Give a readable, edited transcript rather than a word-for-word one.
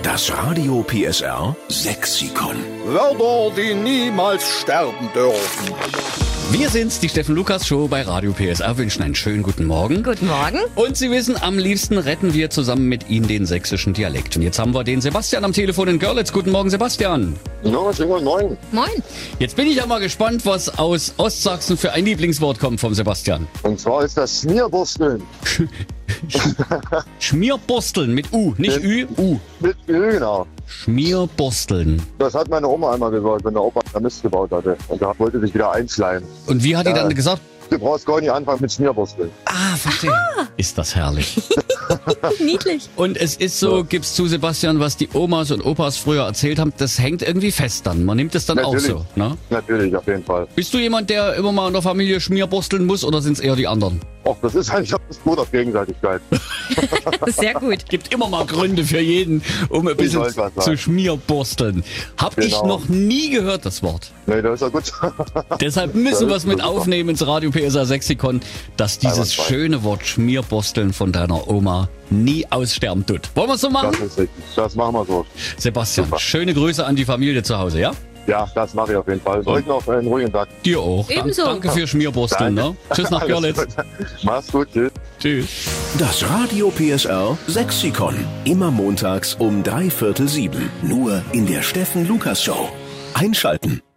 Das Radio PSR Sexikon. Wörter, die niemals sterben dürfen. Wir sind's, die Steffen Lukas Show bei Radio PSR, wünschen einen schönen guten Morgen. Guten Morgen. Und Sie wissen, am liebsten retten wir zusammen mit Ihnen den sächsischen Dialekt. Und jetzt haben wir den Sebastian am Telefon in Görlitz. Guten Morgen, Sebastian. Ja, schönen guten Morgen. Moin. Jetzt bin ich ja mal gespannt, was aus Ostsachsen für ein Lieblingswort kommt vom Sebastian. Und zwar ist das Schmierbursteln. Schmierborsteln mit U, nicht Ü, U. Mit Öl, genau. Schmierborsteln. Das hat meine Oma einmal gesagt, wenn der Opa da Mist gebaut hatte. Und da wollte sich wieder einschleimen. Und wie hat die dann gesagt? Du brauchst gar nicht anfangen mit Schmierbursteln. Ah, verstehe. Ist das herrlich. Niedlich. Und es ist so, gib's zu, Sebastian, was die Omas und Opas früher erzählt haben, das hängt irgendwie fest dann. Man nimmt es dann Natürlich. auch so. Ne? Natürlich, auf jeden Fall. Bist du jemand, der immer mal in der Familie schmierborsteln muss oder sind es eher die anderen? Och, das ist eigentlich das Blut auf Gegenseitigkeit. Sehr gut. Gibt immer mal Gründe für jeden, um ein bisschen wollte was sagen. zu schmierborsteln. Hab ich Genau. noch nie gehört, das Wort. Nee, das ist ja gut. Deshalb müssen wir es mit super. aufnehmen ins Radio PSR Sexikon, dass dieses Einwandfrei. schöne Wort Schmierborsteln von deiner Oma nie aussterben tut. Wollen wir es so machen? Das ist richtig. Das machen wir so. Sebastian, Super. schöne Grüße an die Familie zu Hause, ja? Ja, das mache ich auf jeden Fall. Heute noch einen ruhigen Tag. Dir auch. Ebenso. Danke für Schmierborsteln. Ne? Tschüss nach Alles Görlitz. gut. Mach's gut, tschüss. Tschüss. Das Radio PSR Sexikon. Immer montags um 6:45. Nur in der Steffen Lukas Show. Einschalten.